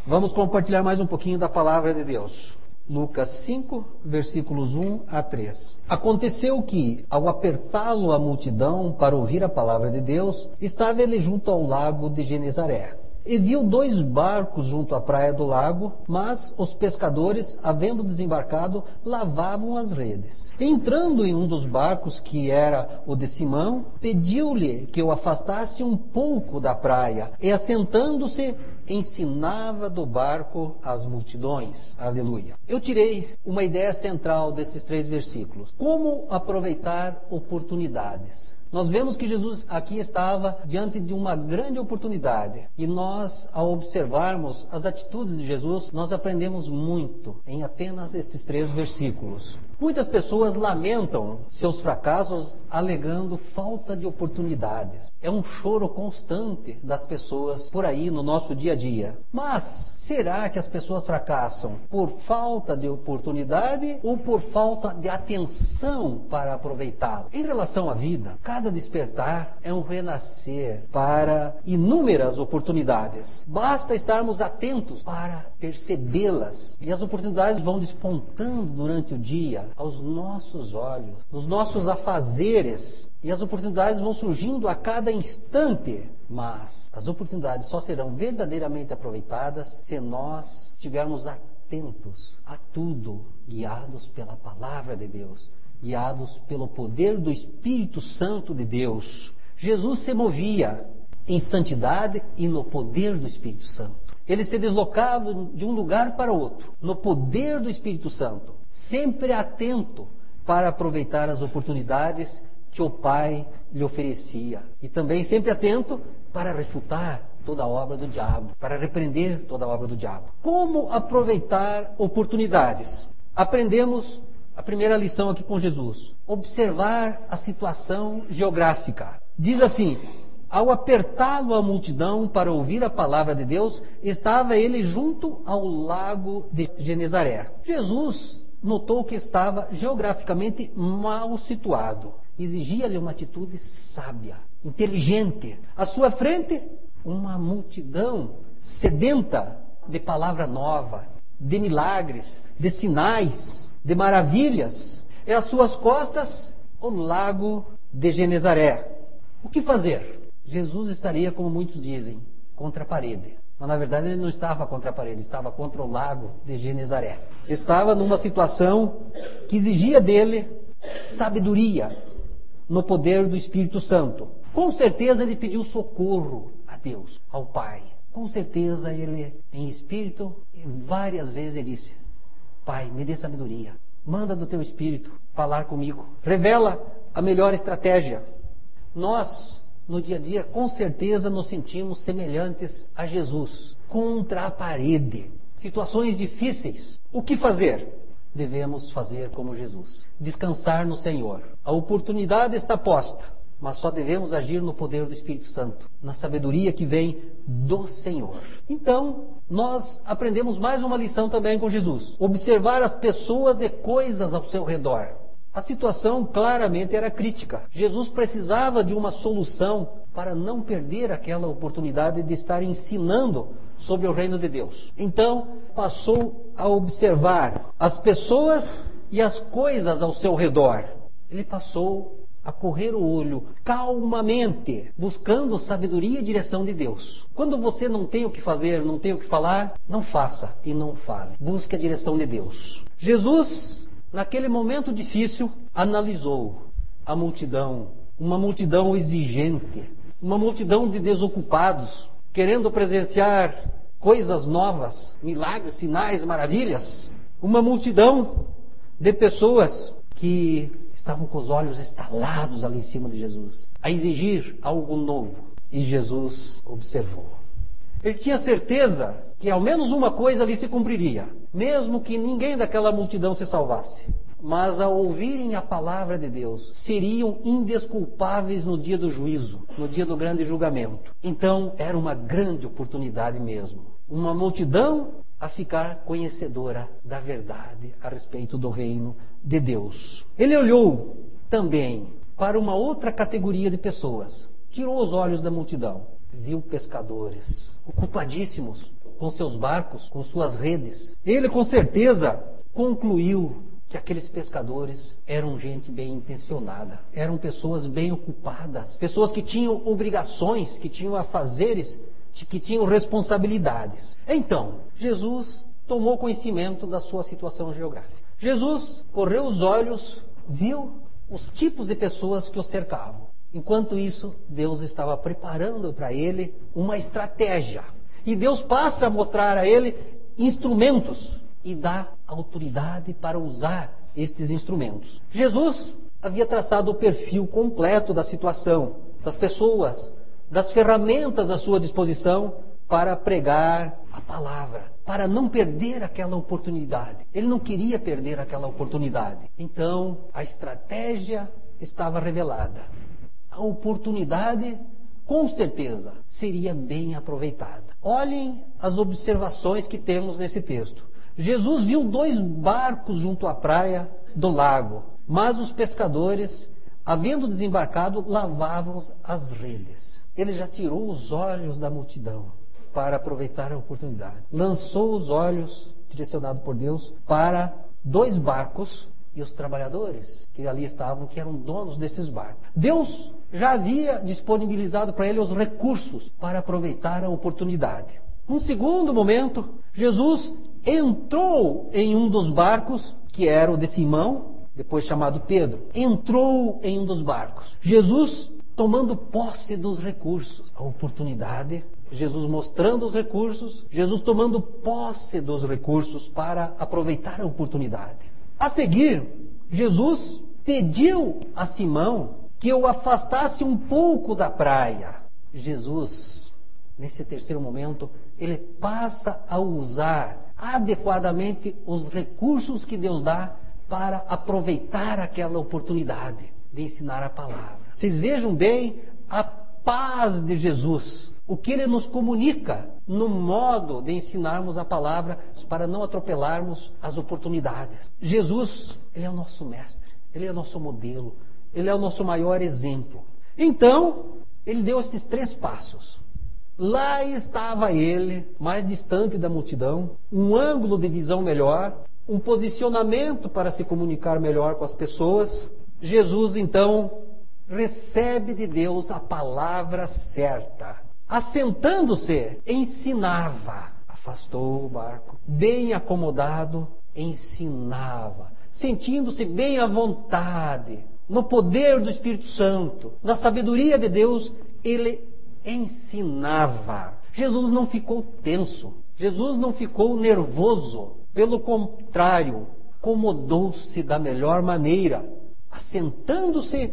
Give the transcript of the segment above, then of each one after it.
Vamos compartilhar mais um pouquinho da palavra de Deus. Lucas 5, versículos 1 a 3. Aconteceu que, ao apertá-lo a multidão para ouvir a palavra de Deus, estava ele junto ao lago de Genezaré. E viu 2 barcos junto à praia do lago, mas os pescadores, havendo desembarcado, lavavam as redes. Entrando em um dos barcos, que era o de Simão, pediu-lhe que o afastasse um pouco da praia, e assentando-se, ensinava do barco as multidões. Aleluia. Eu tirei uma ideia central desses 3 versículos. Como aproveitar oportunidades. Nós vemos que Jesus aqui estava diante de uma grande oportunidade. E nós, ao observarmos as atitudes de Jesus, nós aprendemos muito em apenas estes 3 versículos. Muitas pessoas lamentam seus fracassos alegando falta de oportunidades. É um choro constante das pessoas por aí no nosso dia a dia. Mas, será que as pessoas fracassam por falta de oportunidade ou por falta de atenção para aproveitá-la? Em relação à vida, cada despertar é um renascer para inúmeras oportunidades. Basta estarmos atentos para percebê-las. E as oportunidades vão despontando durante o dia aos nossos olhos, nos nossos afazeres. E as oportunidades vão surgindo a cada instante. Mas as oportunidades só serão verdadeiramente aproveitadas se nós estivermos atentos a tudo, guiados pela palavra de Deus, guiados pelo poder do Espírito Santo de Deus. Jesus se movia em santidade e no poder do Espírito Santo. Ele se deslocava de um lugar para outro, no poder do Espírito Santo, sempre atento para aproveitar as oportunidades que o Pai lhe oferecia. E também sempre atento para refutar toda a obra do diabo, para repreender toda a obra do diabo. Como aproveitar oportunidades? Aprendemos a primeira lição aqui com Jesus. Observar a situação geográfica. Diz assim: ao apertá-lo a multidão para ouvir a palavra de Deus, estava ele junto ao lago de Genezaré. Jesus notou que estava geograficamente mal situado. Exigia-lhe uma atitude sábia, inteligente. À sua frente, uma multidão sedenta de palavra nova, de milagres, de sinais, de maravilhas. E às suas costas, o lago de Genezaré. O que fazer? Jesus estaria, como muitos dizem, contra a parede. Mas na verdade ele não estava contra a parede, estava contra o lago de Genezaré. Estava numa situação que exigia dele sabedoria no poder do Espírito Santo. Com certeza ele pediu socorro a Deus, ao Pai. Com certeza ele, em espírito, várias vezes ele disse: Pai, me dê sabedoria. Manda do teu Espírito falar comigo. Revela a melhor estratégia. Nós, no dia a dia, com certeza nos sentimos semelhantes a Jesus, contra a parede. Situações difíceis. O que fazer? Devemos fazer como Jesus. Descansar no Senhor. A oportunidade está posta, mas só devemos agir no poder do Espírito Santo, na sabedoria que vem do Senhor. Então, nós aprendemos mais uma lição também com Jesus. Observar as pessoas e coisas ao seu redor. A situação claramente era crítica. Jesus precisava de uma solução para não perder aquela oportunidade de estar ensinando sobre o reino de Deus. Então, passou a observar as pessoas e as coisas ao seu redor. Ele passou a correr o olho calmamente, buscando sabedoria e direção de Deus. Quando você não tem o que fazer, não tem o que falar, não faça e não fale. Busque a direção de Deus. Jesus, naquele momento difícil, analisou a multidão, uma multidão exigente, uma multidão de desocupados, querendo presenciar coisas novas, milagres, sinais, maravilhas. Uma multidão de pessoas que estavam com os olhos estalados ali em cima de Jesus, a exigir algo novo. E Jesus observou. Ele tinha certeza que ao menos uma coisa ali se cumpriria, mesmo que ninguém daquela multidão se salvasse. Mas ao ouvirem a palavra de Deus, seriam indesculpáveis no dia do juízo, no dia do grande julgamento. Então era uma grande oportunidade mesmo. Uma multidão a ficar conhecedora da verdade a respeito do reino de Deus. Ele olhou também para uma outra categoria de pessoas. Tirou os olhos da multidão. Viu pescadores ocupadíssimos com seus barcos, com suas redes. Ele com certeza concluiu que aqueles pescadores eram gente bem intencionada, eram pessoas bem ocupadas, pessoas que tinham obrigações, que tinham afazeres, que tinham responsabilidades. Então, Jesus tomou conhecimento da sua situação geográfica. Jesus correu os olhos, viu os tipos de pessoas que o cercavam. Enquanto isso, Deus estava preparando para ele uma estratégia. E Deus passa a mostrar a ele instrumentos e dá autoridade para usar estes instrumentos. Jesus havia traçado o perfil completo da situação, das pessoas, das ferramentas à sua disposição para pregar a palavra, para não perder aquela oportunidade. Ele não queria perder aquela oportunidade. Então, a estratégia estava revelada. A oportunidade, com certeza, seria bem aproveitada. Olhem as observações que temos nesse texto. Jesus viu 2 barcos junto à praia do lago, mas os pescadores, havendo desembarcado, lavavam as redes. Ele já tirou os olhos da multidão para aproveitar a oportunidade. Lançou os olhos, direcionado por Deus, para 2 barcos e os trabalhadores que ali estavam, que eram donos desses barcos. Deus já havia disponibilizado para ele os recursos para aproveitar a oportunidade. Num segundo momento, Jesus entrou em um dos barcos, que era o de Simão, depois chamado Pedro. Entrou em um dos barcos. Jesus tomando posse dos recursos. A oportunidade, Jesus mostrando os recursos, Jesus tomando posse dos recursos para aproveitar a oportunidade. A seguir, Jesus pediu a Simão que o afastasse um pouco da praia. Jesus, nesse terceiro momento, ele passa a usar adequadamente os recursos que Deus dá para aproveitar aquela oportunidade de ensinar a palavra. Vocês vejam bem a paz de Jesus, o que ele nos comunica no modo de ensinarmos a palavra para não atropelarmos as oportunidades. Jesus, ele é o nosso mestre, ele é o nosso modelo, ele é o nosso maior exemplo. Então, ele deu esses 3 passos. Lá estava ele, mais distante da multidão, um ângulo de visão melhor, um posicionamento para se comunicar melhor com as pessoas. Jesus, então, recebe de Deus a palavra certa. Assentando-se, ensinava. Afastou o barco, bem acomodado, ensinava. Sentindo-se bem à vontade, no poder do Espírito Santo, na sabedoria de Deus, ele ensinava. Jesus não ficou tenso, Jesus não ficou nervoso, pelo contrário, acomodou-se da melhor maneira, assentando-se,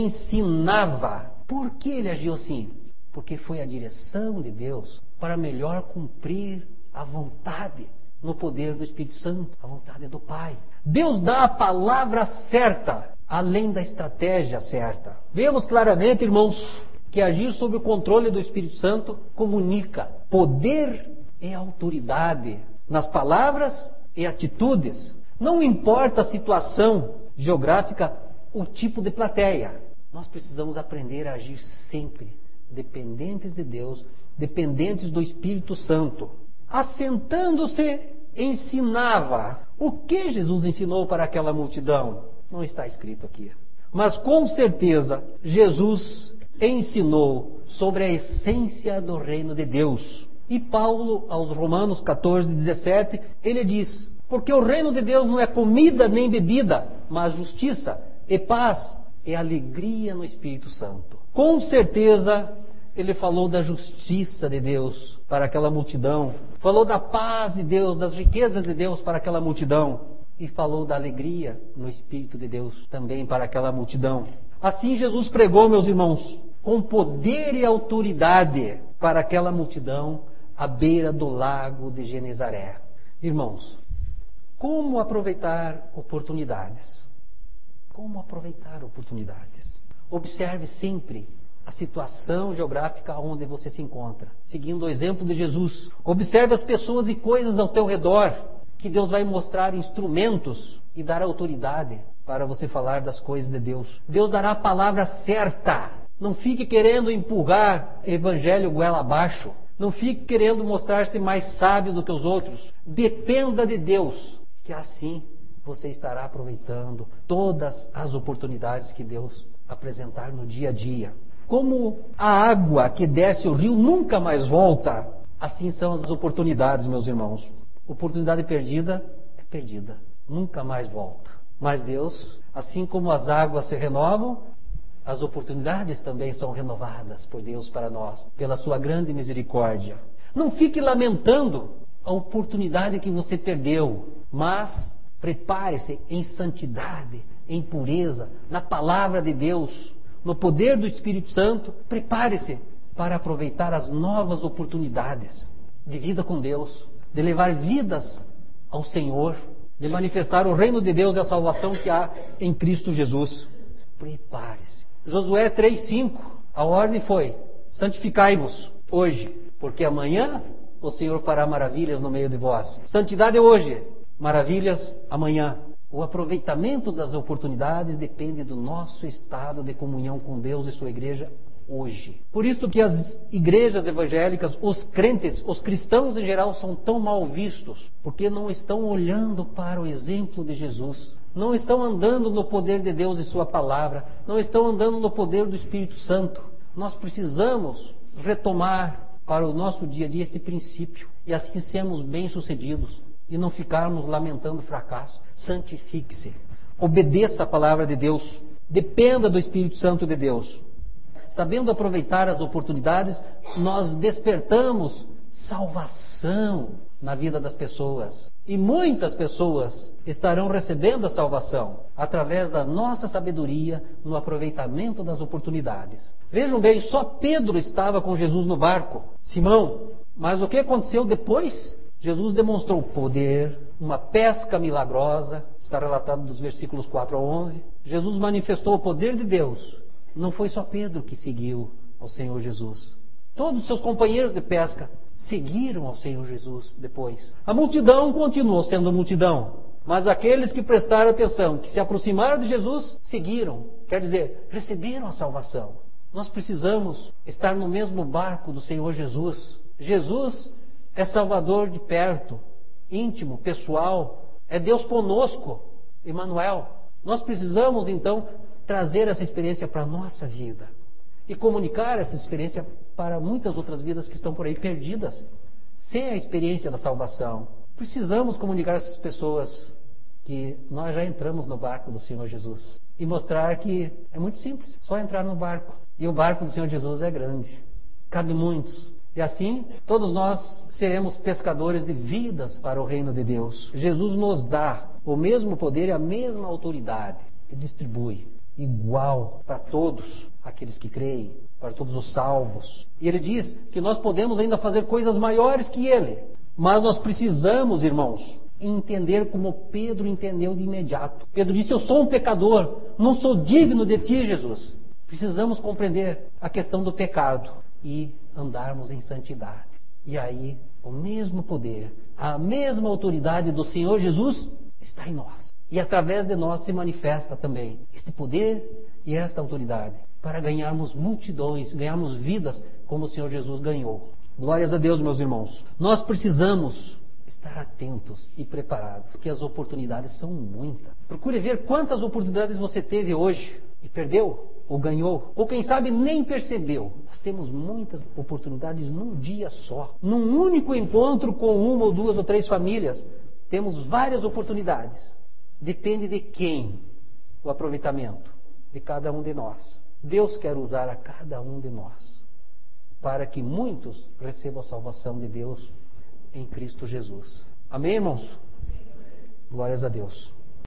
ensinava. Por que ele agiu assim? Porque foi a direção de Deus para melhor cumprir a vontade, no poder do Espírito Santo, a vontade do Pai. Deus dá a palavra certa, além da estratégia certa. Vemos claramente, irmãos, que agir sob o controle do Espírito Santo comunica poder e autoridade nas palavras e atitudes. Não importa a situação geográfica, o tipo de plateia. Nós precisamos aprender a agir sempre dependentes de Deus, dependentes do Espírito Santo. Assentando-se, ensinava. O que Jesus ensinou para aquela multidão? Não está escrito aqui. Mas com certeza, Jesus ensinou sobre a essência do reino de Deus. E Paulo, aos Romanos 14, 17, ele diz: porque o reino de Deus não é comida nem bebida, mas justiça e paz e alegria no Espírito Santo. Com certeza, ele falou da justiça de Deus para aquela multidão, falou da paz de Deus, das riquezas de Deus para aquela multidão, e falou da alegria no Espírito de Deus também para aquela multidão. Assim Jesus pregou, meus irmãos, com poder e autoridade para aquela multidão à beira do lago de Genezaré. Irmãos, como aproveitar oportunidades? Como aproveitar oportunidades? Observe sempre a situação geográfica onde você se encontra, seguindo o exemplo de Jesus. Observe as pessoas e coisas ao teu redor, que Deus vai mostrar instrumentos e dar autoridade para você falar das coisas de Deus. Deus dará a palavra certa. Não fique querendo empurrar evangelho goela abaixo. Não fique querendo mostrar-se mais sábio do que os outros. Dependa de Deus, que assim você estará aproveitando todas as oportunidades que Deus apresentar no dia a dia. Como a água que desce o rio nunca mais volta, assim são as oportunidades, meus irmãos. Oportunidade perdida é perdida, nunca mais volta. Mas Deus, assim como as águas se renovam, as oportunidades também são renovadas por Deus para nós, pela sua grande misericórdia. Não fique lamentando a oportunidade que você perdeu, mas prepare-se em santidade, em pureza, na palavra de Deus, no poder do Espírito Santo. Prepare-se para aproveitar as novas oportunidades de vida com Deus, de levar vidas ao Senhor, de manifestar o reino de Deus e a salvação que há em Cristo Jesus. Prepare-se. Josué 3:5, a ordem foi: santificai-vos hoje, porque amanhã o Senhor fará maravilhas no meio de vós. Santidade hoje, maravilhas amanhã. O aproveitamento das oportunidades depende do nosso estado de comunhão com Deus e sua igreja hoje. Por isso que as igrejas evangélicas, os crentes, os cristãos em geral são tão mal vistos, porque não estão olhando para o exemplo de Jesus. Não estão andando no poder de Deus e sua palavra. Não estão andando no poder do Espírito Santo. Nós precisamos retomar para o nosso dia a dia este princípio. E assim sermos bem-sucedidos. E não ficarmos lamentando o fracasso. Santifique-se. Obedeça a palavra de Deus. Dependa do Espírito Santo de Deus. Sabendo aproveitar as oportunidades, nós despertamos salvação na vida das pessoas. E muitas pessoas estarão recebendo a salvação através da nossa sabedoria no aproveitamento das oportunidades. Vejam bem, só Pedro estava com Jesus no barco, Simão. Mas o que aconteceu depois? Jesus demonstrou poder, uma pesca milagrosa, está relatado dos versículos 4 a 11. Jesus manifestou o poder de Deus. Não foi só Pedro que seguiu ao Senhor Jesus. Todos os seus companheiros de pesca seguiram ao Senhor Jesus depois. A multidão continuou sendo multidão, mas aqueles que prestaram atenção, que se aproximaram de Jesus, seguiram. Quer dizer, receberam a salvação. Nós precisamos estar no mesmo barco do Senhor Jesus. Jesus é Salvador de perto, íntimo, pessoal. É Deus conosco, Emmanuel. Nós precisamos, então, trazer essa experiência para a nossa vida e comunicar essa experiência para muitas outras vidas que estão por aí perdidas, sem a experiência da salvação. Precisamos comunicar a essas pessoas que nós já entramos no barco do Senhor Jesus e mostrar que é muito simples, só entrar no barco. E o barco do Senhor Jesus é grande, cabe muitos. E assim, todos nós seremos pescadores de vidas para o reino de Deus. Jesus nos dá o mesmo poder e a mesma autoridade e distribui igual para todos aqueles que creem, para todos os salvos. E ele diz que nós podemos ainda fazer coisas maiores que ele. Mas nós precisamos, irmãos, entender como Pedro entendeu de imediato. Pedro disse: eu sou um pecador, não sou digno de ti, Jesus. Precisamos compreender a questão do pecado e andarmos em santidade. E aí, o mesmo poder, a mesma autoridade do Senhor Jesus está em nós. E através de nós se manifesta também este poder e esta autoridade para ganharmos multidões, ganharmos vidas como o Senhor Jesus ganhou. Glórias a Deus, meus irmãos. Nós precisamos estar atentos e preparados, porque as oportunidades são muitas. Procure ver quantas oportunidades você teve hoje e perdeu, ou ganhou, ou quem sabe nem percebeu. Nós temos muitas oportunidades num dia só. Num único encontro com uma ou duas ou três famílias, temos várias oportunidades. Depende de quem o aproveitamento de cada um de nós. Deus quer usar a cada um de nós para que muitos recebam a salvação de Deus em Cristo Jesus. Amém, irmãos? Glórias a Deus.